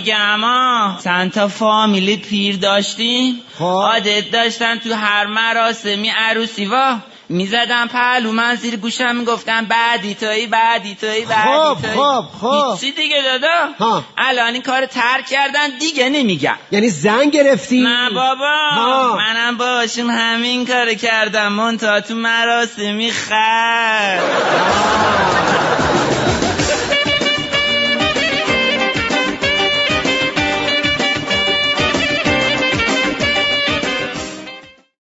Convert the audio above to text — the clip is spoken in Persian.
میگم چند تا فامیلی پیر داشتیم، عادت داشتن تو هر مراسمی عروسی میزدم پهلو من زیر گوشم میگفتم بعدی تویی. هیچی دیگه دادا. الان این کار ترک کردن دیگه نمیگم. یعنی زن گرفتی؟ نه بابا منم باشون همین کار کردم، منتها تو مراسمی خر.